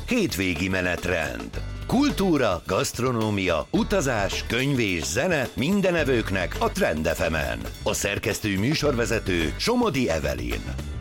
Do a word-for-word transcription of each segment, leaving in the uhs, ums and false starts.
hétvégi menetrend. Kultúra, gasztronómia, utazás, könyv és zene minden evőknek a Trend ef emen. A szerkesztő műsorvezető Somodi Evelyn.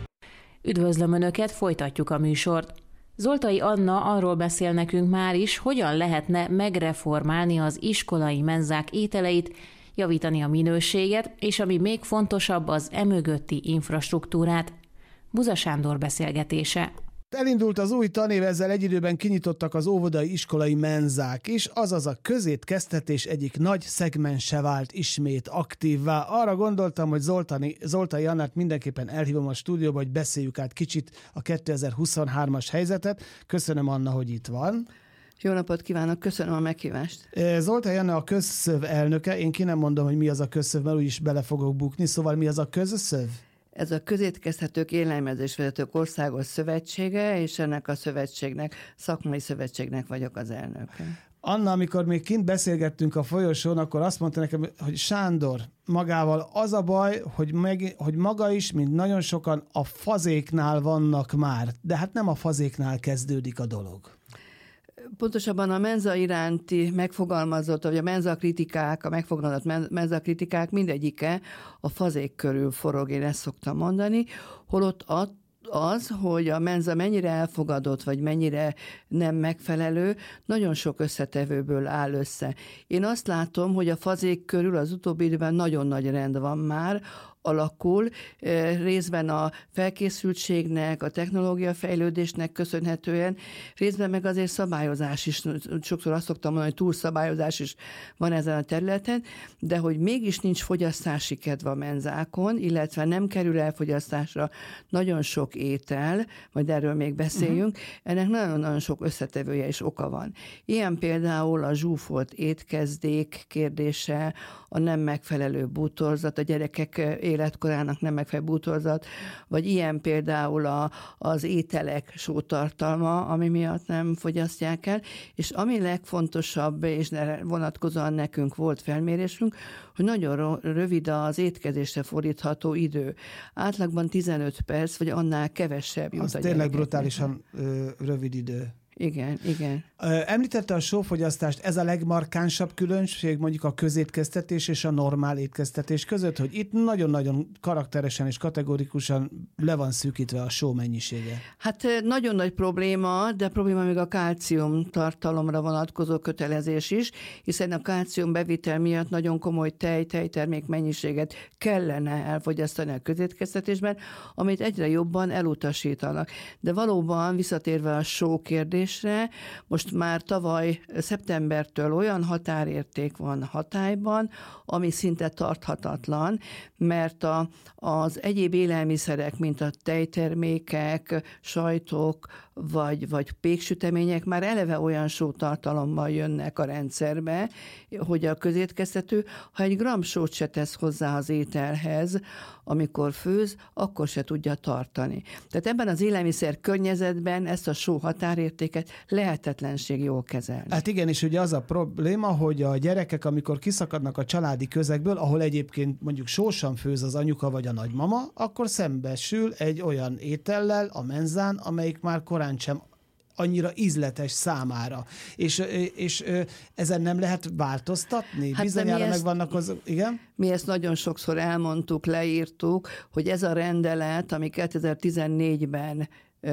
Üdvözlöm Önöket, folytatjuk a műsort. Zoltai Anna arról beszél nekünk már is, hogyan lehetne megreformálni az iskolai menzák ételeit, javítani a minőséget, és ami még fontosabb, az emögötti infrastruktúrát. Buza Sándor beszélgetése. Elindult az új tanév, ezzel egy időben kinyitottak az óvodai iskolai menzák is, azaz a közétkeztetés egyik nagy szegmense vált ismét aktívvá. Arra gondoltam, hogy Zoltani, Zoltai Annát mindenképpen elhívom a stúdióba, hogy beszéljük át kicsit a kétezer-huszonhármas helyzetet. Köszönöm, Anna, hogy itt van. Jó napot kívánok, köszönöm a meghívást. Zoltai Anna a Közszöv elnöke, én ki nem mondom, hogy mi az a Közszöv, mert úgyis bele fogok bukni, szóval mi az a Közszöv? Ez a Közétkeztetők Élelmezésvezetők Országos Szövetsége, és ennek a szövetségnek, szakmai szövetségnek vagyok az elnöke. Anna, amikor még kint beszélgettünk a folyosón, akkor azt mondta nekem, hogy Sándor, magával az a baj, hogy, meg, hogy maga is, mint nagyon sokan a fazéknál vannak már, de hát nem a fazéknál kezdődik a dolog. Pontosabban a menza iránti megfogalmazott, vagy a menza kritikák, a megfogalmazott menza kritikák mindegyike a fazék körül forog, én ezt szoktam mondani, holott a az, hogy a menza mennyire elfogadott, vagy mennyire nem megfelelő, nagyon sok összetevőből áll össze. Én azt látom, hogy a fazék körül az utóbbi időben nagyon nagy rend van már, alakul, részben a felkészültségnek, a technológia fejlődésnek köszönhetően, részben meg azért szabályozás is, sokszor azt szoktam mondani, hogy túlszabályozás is van ezen a területen, de hogy mégis nincs fogyasztási kedv a menzákon, illetve nem kerül elfogyasztásra nagyon sok étel, majd erről még beszéljünk, uh-huh. ennek nagyon-nagyon sok összetevője és oka van. Ilyen például a zsúfolt étkezdék kérdése, a nem megfelelő bútorzat, a gyerekek életkorának nem megfelelő bútorzat, vagy ilyen például a, az ételek sótartalma, ami miatt nem fogyasztják el, és ami legfontosabb, és vonatkozóan nekünk volt felmérésünk, hogy nagyon rövid az étkezésre fordítható idő. Átlagban tizenöt perc, vagy annál kevesebb jut. Az tényleg brutálisan ö, rövid idő. Igen, igen. Említette a sófogyasztást, ez a legmarkánsabb különbség mondjuk a közétkeztetés és a normál étkeztetés között, hogy itt nagyon-nagyon karakteresen és kategorikusan le van szűkítve a só mennyisége. Hát nagyon nagy probléma, de probléma még a kálcium tartalomra vonatkozó kötelezés is, hiszen a kálcium bevitel miatt nagyon komoly tej, tejtermék mennyiséget kellene elfogyasztani a közétkeztetésben, amit egyre jobban elutasítanak. De valóban visszatérve a só kérdés, most már tavaly szeptembertől olyan határérték van hatályban, ami szinte tarthatatlan, mert a, az egyéb élelmiszerek, mint a tejtermékek, sajtok, vagy, vagy péksütemények már eleve olyan sótartalommal jönnek a rendszerbe, hogy a közétkeztető, ha egy gramm sót se tesz hozzá az ételhez, amikor főz, akkor se tudja tartani. Tehát ebben az élelmiszer környezetben ezt a só határértéket lehetetlenség jól kezelni. Hát igen, és ugye az a probléma, hogy a gyerekek, amikor kiszakadnak a családi közegből, ahol egyébként mondjuk sósan főz az anyuka vagy a nagymama, akkor szembesül egy olyan étellel a menzán, amelyik már korán sem annyira ízletes számára. És, és ezen nem lehet változtatni? Hát bizonyára meg vannak az... Igen? Mi ezt nagyon sokszor elmondtuk, leírtuk, hogy ez a rendelet, ami kétezer-tizennégyben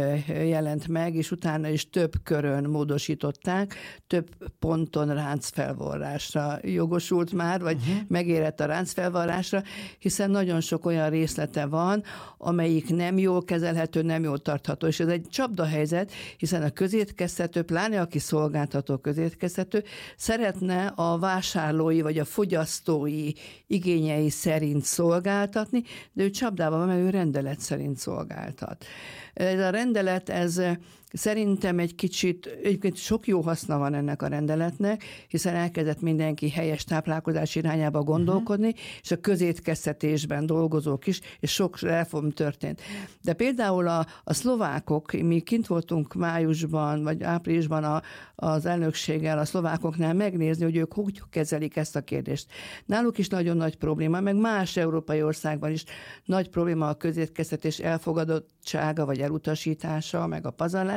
jelent meg, és utána is több körön módosították, több ponton ráncfelvarrásra jogosult már, vagy uh-huh. megérett a ráncfelvarrásra, hiszen nagyon sok olyan részlete van, amelyik nem jól kezelhető, nem jól tartható. És ez egy csapdahelyzet, hiszen a közétkeztető, pláne aki szolgáltató közétkeztető, szeretne a vásárlói vagy a fogyasztói igényei szerint szolgáltatni, de ő csapdában van, mert ő rendelet szerint szolgáltat. Ez a rendelet, ez szerintem egy kicsit, egyébként sok jó haszna van ennek a rendeletnek, hiszen elkezdett mindenki helyes táplálkozás irányába gondolkodni, uh-huh. és a közétkeztetésben dolgozók is, és sok reform történt. De például a, a szlovákok, mi kint voltunk májusban, vagy áprilisban a, az elnökséggel a szlovákoknál megnézni, hogy ők hogy kezelik ezt a kérdést. Náluk is nagyon nagy probléma, meg más európai országban is nagy probléma a közétkeztetés elfogadottsága, vagy elutasítása, meg a pazarlás,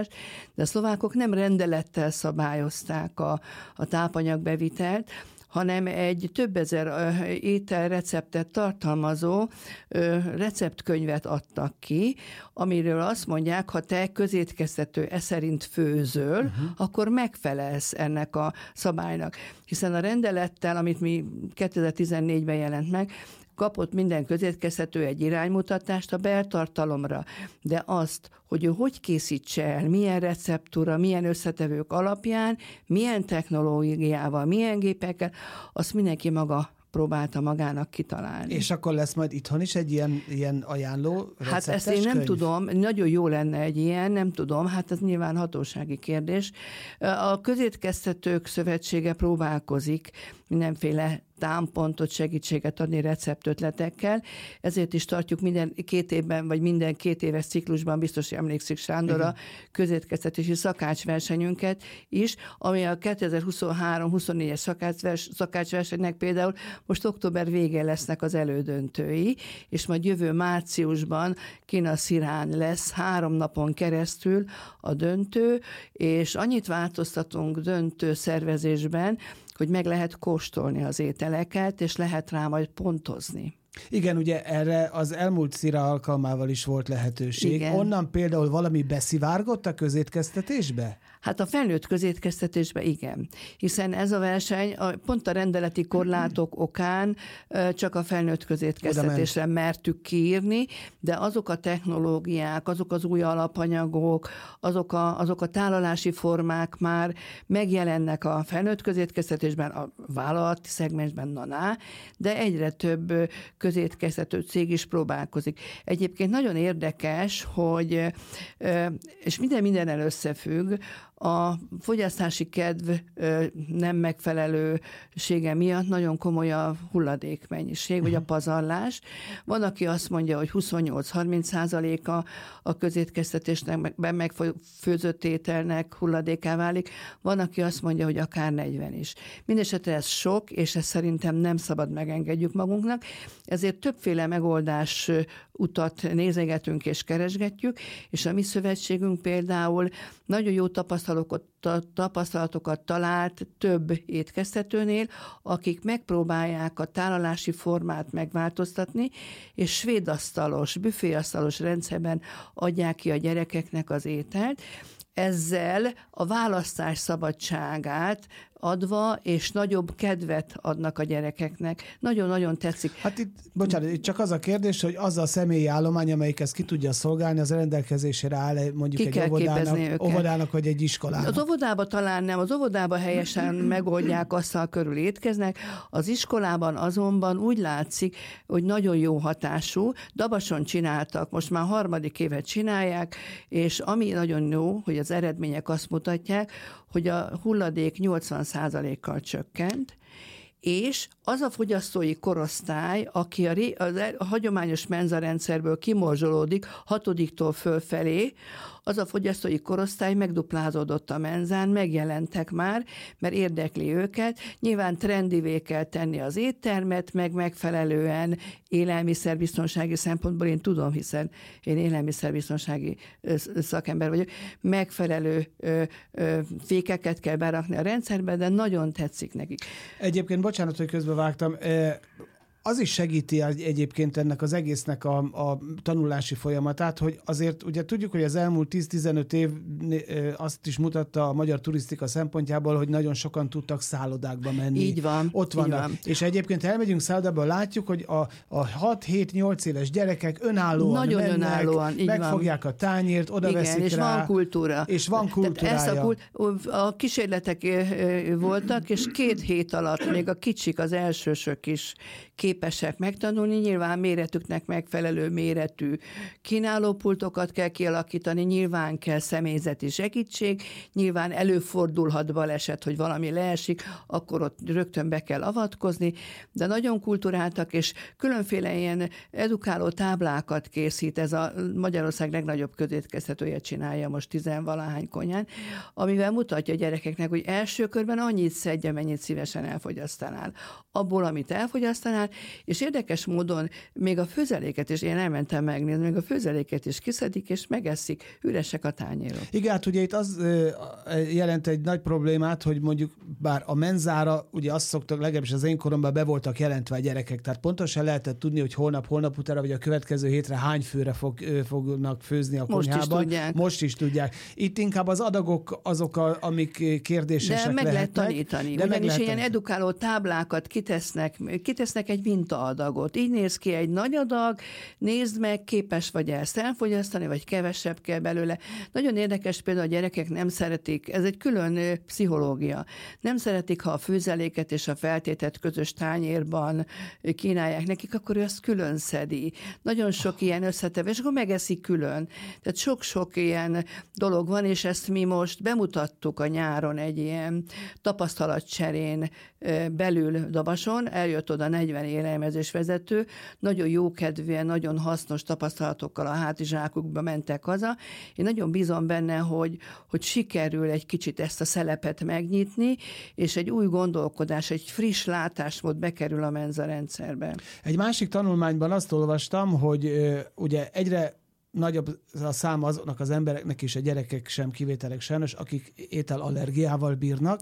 fogyasztást, de a szlovákok nem rendelettel szabályozták a, a tápanyagbevitelt, hanem egy több ezer ételreceptet tartalmazó receptkönyvet adtak ki, amiről azt mondják, ha te közétkeztető e szerint főzöl, uh-huh. akkor megfelelsz ennek a szabálynak. Hiszen a rendelettel, amit mi kétezer-tizennégyben jelent meg, kapott minden közétkeztető egy iránymutatást a beltartalomra, de azt, hogy ő hogy készítse el, milyen receptúra, milyen összetevők alapján, milyen technológiával, milyen gépekkel, azt mindenki maga próbálta magának kitalálni. És akkor lesz majd itthon is egy ilyen, ilyen ajánló receptes Hát ezt én nem könyv? tudom, nagyon jó lenne egy ilyen, nem tudom, hát ez nyilván hatósági kérdés. A Közétkeztetők Szövetsége próbálkozik mindenféle támpontot, segítséget adni receptötletekkel, ezért is tartjuk minden két évben, vagy minden két éves ciklusban, biztos emlékszik Sándor, a közétkeztetési szakácsversenyünket is, ami a kétezer-huszonhárom-huszonnégyes szakácsvers, szakácsversenynek például most október végén lesznek az elődöntői, és majd jövő márciusban Kina-Szirán lesz három napon keresztül a döntő, és annyit változtatunk döntő szervezésben, hogy meg lehet kóstolni az ételeket, és lehet rá majd pontozni. Igen, ugye erre az elmúlt Szira alkalmával is volt lehetőség. Igen. Onnan például valami beszivárgott a közétkeztetésbe? Hát a felnőtt közétkeztetésbe igen, hiszen ez a verseny pont a rendeleti korlátok okán csak a felnőtt közétkeztetésre mertük kiírni, de azok a technológiák, azok az új alapanyagok, azok a, azok a tárolási formák már megjelennek a felnőtt közétkeztetésben, a vállalati szegmensben, na-na, de egyre több közétkeztető cég is próbálkozik. Egyébként nagyon érdekes, hogy, és minden mindennel összefügg, a fogyasztási kedv nem megfelelősége miatt nagyon komoly a hulladékmennyiség, vagy a pazarlás. Van, aki azt mondja, hogy huszonnyolc-harminc százaléka a közétkeztetésnek, megfőzött ételnek hulladéká válik. Van, aki azt mondja, hogy akár negyven is. Mindenesetre ez sok, és ezt szerintem nem szabad megengedjük magunknak. Ezért többféle megoldás utat nézegetünk és keresgetjük, és a mi szövetségünk például nagyon jó tapasztalatokat, tapasztalatokat talált több étkeztetőnél, akik megpróbálják a tárolási formát megváltoztatni, és svédasztalos, büféasztalos rendszerben adják ki a gyerekeknek az ételt. Ezzel a választás szabadságát adva, és nagyobb kedvet adnak a gyerekeknek. Nagyon-nagyon tetszik. Hát itt, bocsánat, itt csak az a kérdés, hogy az a személyi állomány, amelyik ezt ki tudja szolgálni, az rendelkezésére áll mondjuk ki egy óvodának, óvodának, vagy egy iskolának. Az óvodába talán nem, az óvodába helyesen megoldják, asztal körül étkeznek, az iskolában azonban úgy látszik, hogy nagyon jó hatású, Dabason csináltak, most már harmadik évet csinálják, és ami nagyon jó, hogy az eredmények azt mutatják, hogy a hulladék nyolcvan százalékkal csökkent, és az a fogyasztói korosztály, aki a, ré, a, a hagyományos menzarendszerből kimorzsolódik hatodiktól fölfelé, az a fogyasztói korosztály megduplázódott a menzán, megjelentek már, mert érdekli őket. Nyilván trendivé kell tenni az éttermet, meg megfelelően élelmiszerbiztonsági szempontból, én tudom, hiszen én élelmiszerbiztonsági szakember vagyok, megfelelő ö, ö, fékeket kell berakni a rendszerbe, de nagyon tetszik nekik. Egyébként, bocsánat, hogy közbevágtam, az is segíti egyébként ennek az egésznek a, a tanulási folyamatát, hogy azért ugye tudjuk, hogy az elmúlt tíz-tizenöt év azt is mutatta a magyar turisztika szempontjából, hogy nagyon sokan tudtak szállodákba menni. Így van. Ott vannak. Van. És egyébként elmegyünk szállodába, látjuk, hogy a, a hat-hét-nyolc éves gyerekek önállóan nagyon mennek, önállóan, így megfogják van. A tányért, oda igen, veszik és rá. van kultúra. És van kultúrája. Ezt a, kult, a kísérletek voltak, és két hét alatt még a kicsik, az elsősök is képesek megtanulni, nyilván méretüknek megfelelő méretű kínálópultokat kell kialakítani, nyilván kell személyzeti segítség, nyilván előfordulhat baleset, hogy valami leesik, akkor ott rögtön be kell avatkozni, de nagyon kulturáltak, és különféle ilyen edukáló táblákat készít, ez a Magyarország legnagyobb közétkeztetője csinálja most tizenvalahány konyhán, amivel mutatja a gyerekeknek, hogy első körben annyit szedje, mennyit szívesen elfogyasztanál. Abból, amit elfogyasztanál, és érdekes módon még a főzeléket is, én elmentem megnézni, még a főzeléket is kiszedik, és megeszik, üresek a tányérok. Igen, hát ugye itt az jelent egy nagy problémát, hogy mondjuk bár a menzára, ugye azt szoktak, legalábbis az én koromban be voltak jelentve a gyerekek, tehát pontosan lehetett tudni, hogy holnap, holnap utána, vagy a következő hétre hány főre fog, fognak főzni a Most konyhában. is tudják. Most is tudják. Itt inkább az adagok azok, a, amik kérdésesek De meg lehetnek, lehet tanítani. De ugyanis ilyen edukáló táblákat kitesznek, kitesznek egy mintaadagot. Így néz ki egy nagy adag, nézd meg, képes vagy ezt elfogyasztani, vagy kevesebb kell belőle. Nagyon érdekes, például a gyerekek nem szeretik, ez egy külön pszichológia. Nem szeretik, ha a főzeléket és a feltételt közös tányérban kínálják nekik, akkor ő azt külön szedi. Nagyon sok ilyen összetevő, és akkor megeszik külön. Tehát sok-sok ilyen dolog van, és ezt mi most bemutattuk a nyáron egy ilyen tapasztalatcserén belül Dabason, eljött oda negyven élelmezésvezető, nagyon jókedvűen, nagyon hasznos tapasztalatokkal a hátizsákukba mentek haza. Én nagyon bízom benne, hogy, hogy sikerül egy kicsit ezt a szelepet megnyitni, és egy új gondolkodás, egy friss látásmód bekerül a menza rendszerbe. Egy másik tanulmányban azt olvastam, hogy uh, ugye egyre nagyobb a szám azoknak az embereknek és a gyerekek sem kivételek sajnos, akik ételallergiával bírnak,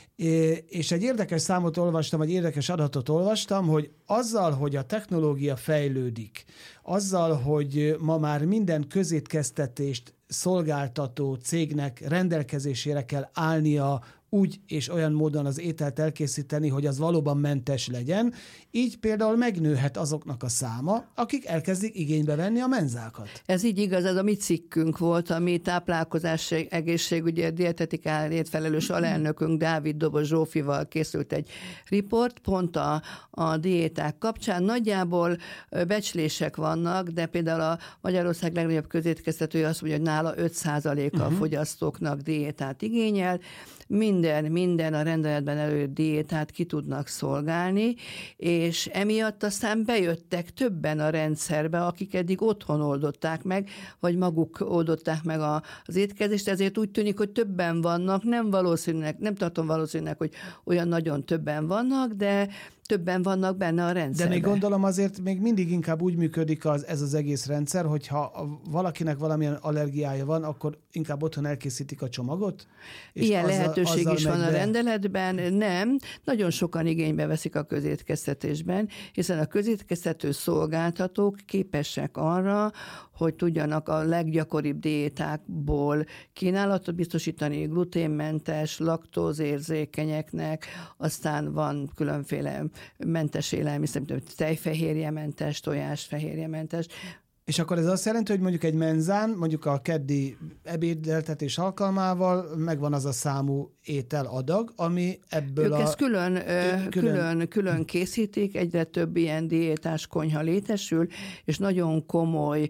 és egy érdekes számot olvastam, vagy érdekes adatot olvastam, hogy azzal, hogy a technológia fejlődik, azzal, hogy ma már minden közétkeztetést szolgáltató cégnek rendelkezésére kell állnia úgy és olyan módon az ételt elkészíteni, hogy az valóban mentes legyen, így például megnőhet azoknak a száma, akik elkezdik igénybe venni a menzákat. Ez így igaz, ez a mi cikkünk volt, ami táplálkozás, egészségügyi, dietetikáért felelős alelnökünk Dávid Dobos Zsófival készült egy riport, pont a, a diéták kapcsán. Nagyjából becslések vannak, de például a Magyarország legnagyobb közétkeztetője azt mondja, hogy nála öt százaléka uh-huh. a fogyasztóknak diétát igényel, minden, minden a rendeletben előírt diétát ki tudnak szolgálni, és emiatt aztán bejöttek többen a rendszerbe, akik eddig otthon oldották meg, vagy maguk oldották meg a, az étkezést, ezért úgy tűnik, hogy többen vannak, nem valószínűleg, nem tartom valószínűleg, hogy olyan nagyon többen vannak, de többen vannak benne a rendszerben. De még gondolom azért még mindig inkább úgy működik az, ez az egész rendszer, hogyha valakinek valamilyen allergiája van, akkor inkább otthon elkészítik a csomagot? És ilyen azzal, lehetőség azzal is van be... a rendeletben, nem. Nagyon sokan igénybe veszik a közétkeztetésben, hiszen a közétkeztető szolgáltatók képesek arra, hogy tudjanak a leggyakoribb diétákból kínálatot biztosítani gluténmentes, laktózérzékenyeknek, aztán van különféle mentes élelmiszer, mint tejfehérjementes, tojásfehérjementes. És akkor ez azt jelenti, hogy mondjuk egy menzán, mondjuk a keddi ebédeltetés alkalmával megvan az a számú ételadag, ami ebből ők a... ezt külön, külön, külön... külön, külön készítik, egyre több ilyen diétás konyha létesül, és nagyon komoly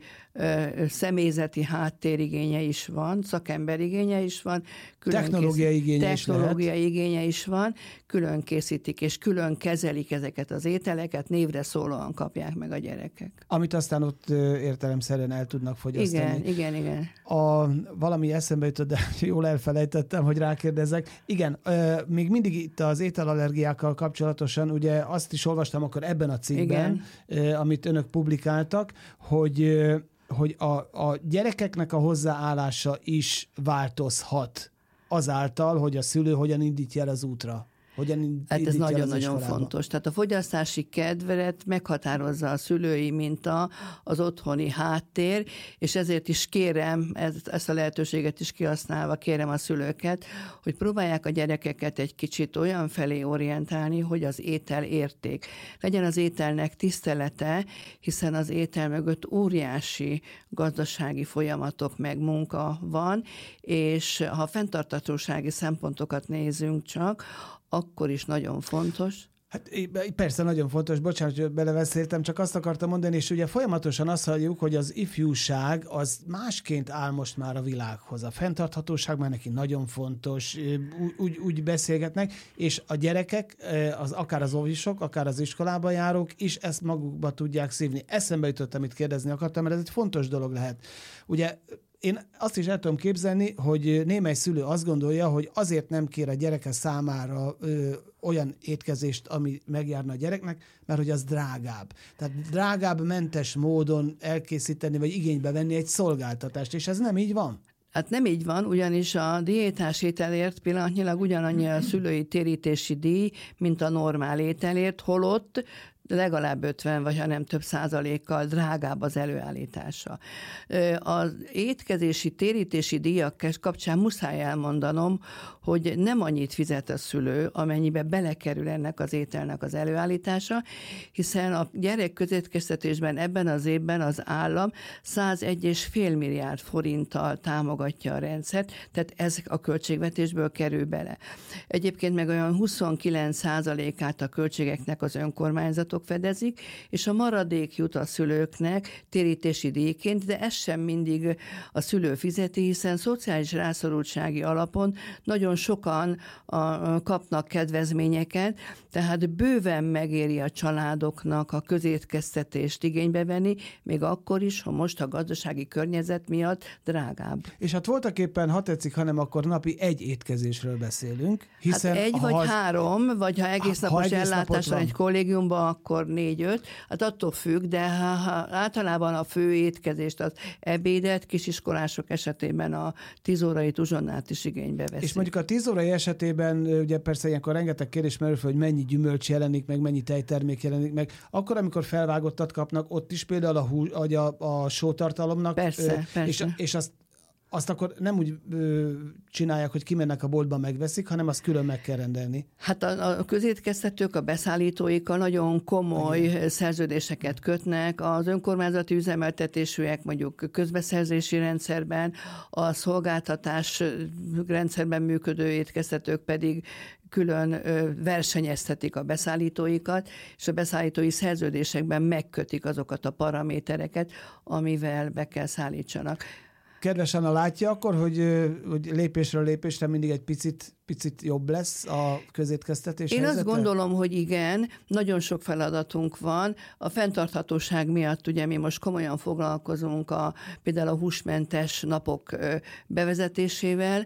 személyzeti háttérigénye is van, szakemberigénye is van, technológiai igénye is lehet. Technológiai igénye is van, külön készítik, és külön kezelik ezeket az ételeket, névre szólóan kapják meg a gyerekek. Amit aztán ott értelemszerűen el tudnak fogyasztani. Igen, igen, igen. A, valami eszembe jutott, de jól elfelejtettem, hogy rákérdezek. Igen, még mindig itt az ételallergiákkal kapcsolatosan, ugye azt is olvastam akkor ebben a cikkben, igen. amit önök publikáltak, hogy hogy a, a gyerekeknek a hozzáállása is változhat azáltal, hogy a szülő hogyan indítja el az útra. Hogyan hát ez nagyon-nagyon fontos. Tehát a fogyasztási kedvet meghatározza a szülői minta, az otthoni háttér, és ezért is kérem, ezt, ezt a lehetőséget is kihasználva kérem a szülőket, hogy próbálják a gyerekeket egy kicsit olyan felé orientálni, hogy az étel érték. Legyen az ételnek tisztelete, hiszen az étel mögött óriási gazdasági folyamatok meg munka van, és ha fenntarthatósági szempontokat nézünk csak, akkor is nagyon fontos. Hát persze nagyon fontos, bocsánat, hogy beleveszéltem, csak azt akartam mondani, és ugye folyamatosan azt halljuk, hogy az ifjúság az másként áll most már a világhoz. A fenntarthatóság már neki nagyon fontos, úgy, úgy, úgy beszélgetnek, és a gyerekek, az, akár az óvisok, akár az iskolába járók is ezt magukba tudják szívni. Eszembe jutott, amit kérdezni akartam, mert ez egy fontos dolog lehet. Ugye én azt is el tudom képzelni, hogy némely szülő azt gondolja, hogy azért nem kér a gyereke számára ö, olyan étkezést, ami megjárna a gyereknek, mert hogy az drágább. Tehát drágább, mentes módon elkészíteni, vagy igénybe venni egy szolgáltatást, és ez nem így van. Hát nem így van, ugyanis a diétás ételért pillanatnyilag ugyanannyi a szülői térítési díj, mint a normál ételért, holott legalább ötven, vagy ha nem több százalékkal drágább az előállítása. Az étkezési, térítési díjak kapcsán muszáj elmondanom, hogy nem annyit fizet a szülő, amennyibe belekerül ennek az ételnek az előállítása, hiszen a gyerek közétkeztetésben ebben az évben az állam százegy egész öt milliárd forinttal támogatja a rendszert, tehát ez a költségvetésből kerül bele. Egyébként meg olyan huszonkilenc százalékát a költségeknek az önkormányzatok fedezik, és a maradék jut a szülőknek térítési díjként, de ez sem mindig a szülő fizeti, hiszen szociális rászorultsági alapon nagyon sokan a, kapnak kedvezményeket, tehát bőven megéri a családoknak a közétkeztetést igénybe venni, még akkor is, ha most a gazdasági környezet miatt drágább. És hát voltak éppen, ha tetszik, hanem akkor napi egy étkezésről beszélünk. Hiszen hát egy vagy ha, három, vagy ha egész napos ha egész ellátás van egy kollégiumban, akkor négy-öt, hát attól függ, de ha, ha általában a fő étkezést, az ebédet kisiskolások esetében a tíz órai uzsonnát is igénybe veszik. És mondjuk a tíz órai esetében, ugye persze ilyenkor rengeteg kérdés merül fel, hogy mennyi gyümölcs jelenik meg, mennyi tejtermék jelenik meg. Akkor, amikor felvágottat kapnak, ott is például a, hú, a, a sótartalomnak. Persze, ö, persze. És, és azt azt akkor nem úgy ö, csinálják, hogy kimennek a boltba, megveszik, hanem azt külön meg kell rendelni. Hát a, a közétkeztetők a beszállítóikkal nagyon komoly Igen. szerződéseket kötnek, az önkormányzati üzemeltetésűek mondjuk közbeszerzési rendszerben, a szolgáltatás rendszerben működő étkeztetők pedig külön versenyeztetik a beszállítóikat, és a beszállítói szerződésekben megkötik azokat a paramétereket, amivel be kell szállítsanak. Kedves Anna, látja akkor, hogy, hogy lépésről lépésre mindig egy picit, picit jobb lesz a közétkeztetés Én helyzete? azt gondolom, hogy igen, nagyon sok feladatunk van. A fenntarthatóság miatt ugye mi most komolyan foglalkozunk a, például a húsmentes napok bevezetésével.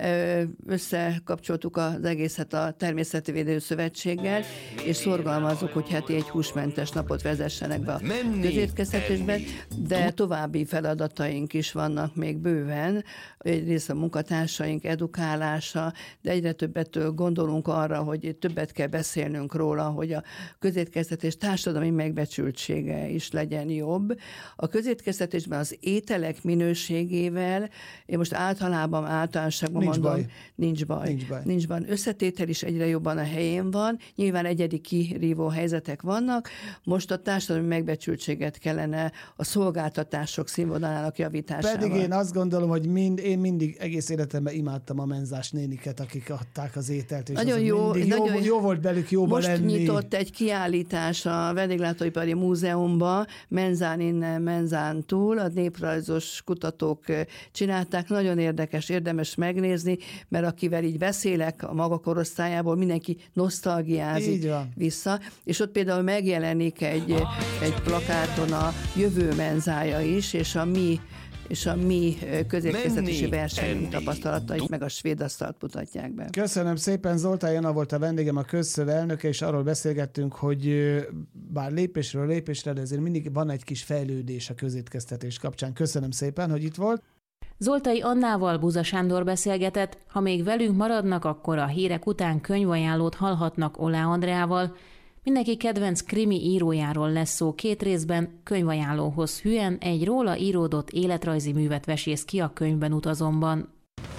Összekapcsoltuk az egészet a Természeti Védő Szövetséggel, és szorgalmazzuk, hogy heti egy húsmentes napot vezessenek be a közétkeztetésben, de további feladataink is vannak még bőven. Egyrészt a munkatársaink edukálása, de egyre többet gondolunk arra, hogy többet kell beszélnünk róla, hogy a közétkeztetés társadalmi megbecsültsége is legyen jobb. A közétkeztetésben az ételek minőségével, én most általában általánosságban nincs mondom, baj. Nincs, baj. nincs baj. Nincs baj. Összetétel is egyre jobban a helyén van. Nyilván egyedi kirívó helyzetek vannak. Most a társadalmi megbecsültséget kellene a szolgáltatások színvonalának javításával. Pedig én azt gondolom, hogy mind, én mindig egész életemben imádtam a menzás néniket, akik adták az ételt, és nagyon jó, nagyon jó, jó volt belük jóba most lenni. Most nyitott egy kiállítás a Vendéglátóipari Múzeumban, menzán innen, menzán túl, a néprajzos kutatók csinálták, nagyon érdekes, érdemes megnézni, mert akivel így beszélek a maga korosztályából, mindenki nosztalgiázik vissza, és ott például megjelenik egy, egy plakáton a jövő menzája is, és a mi és a mi közétkeztetési versenyünk tapasztalatait, meg a svéd asztalt mutatják be. Köszönöm szépen, Zoltán Anna volt a vendégem, a Közszöv elnöke, és arról beszélgettünk, hogy bár lépésről lépésre, de azért mindig van egy kis fejlődés a közétkeztetés kapcsán. Köszönöm szépen, hogy itt volt. Zoltai Annával Buza Sándor beszélgetett. Ha még velünk maradnak, akkor a hírek után könyvajánlót hallhatnak Olá Andreával. Mindenki kedvenc krimi írójáról lesz szó két részben, könyvajánlóhoz hűen egy róla íródott életrajzi művet vesész ki a Könyvben utazomban.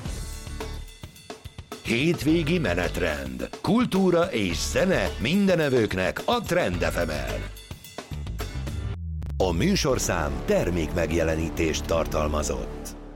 Hétvégi menetrend. Kultúra és zene mindenevőknek a Trend ef emen. A műsorszám termék megjelenítést tartalmazott.